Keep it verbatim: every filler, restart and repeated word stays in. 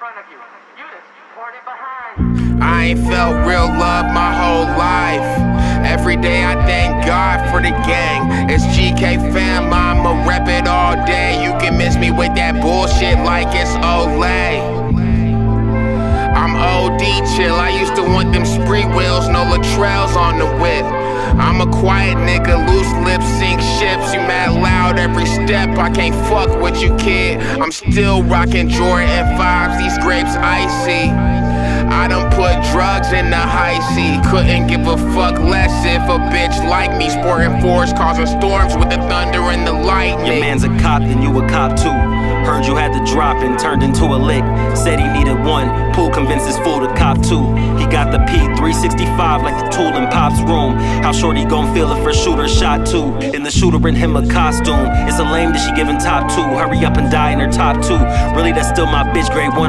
front of you. You just poured it behind. I ain't felt real love my whole life. Every day I thank God for the gang. It's G K fam, I'ma rep it all day. You can miss me with that bullshit like it's Olay. I'm O D chill, I used to want them spree wheels, no Latrells on the whip. I'm a quiet nigga, loose lips sink ships. You mad loud every step, I can't fuck with you, kid. I'm still rocking Jordan fives, these grapes icy. I done put drugs in the high C. Couldn't give a fuck less if a bitch like me. Sporting fours, causing storms with the thunder and the lightning. Your man's a cop and you a cop too. Heard you had to drop and turned into a lick. Said he needed one, Pool convinced his fool to cop two. He got the P three sixty-five like the tool in Pop's room. How short he gon' feel if her shooter shot two? And the shooter in him a costume. It's a lame that she giving top two. Hurry up and die in her top two. Really that's still my bitch, grade one.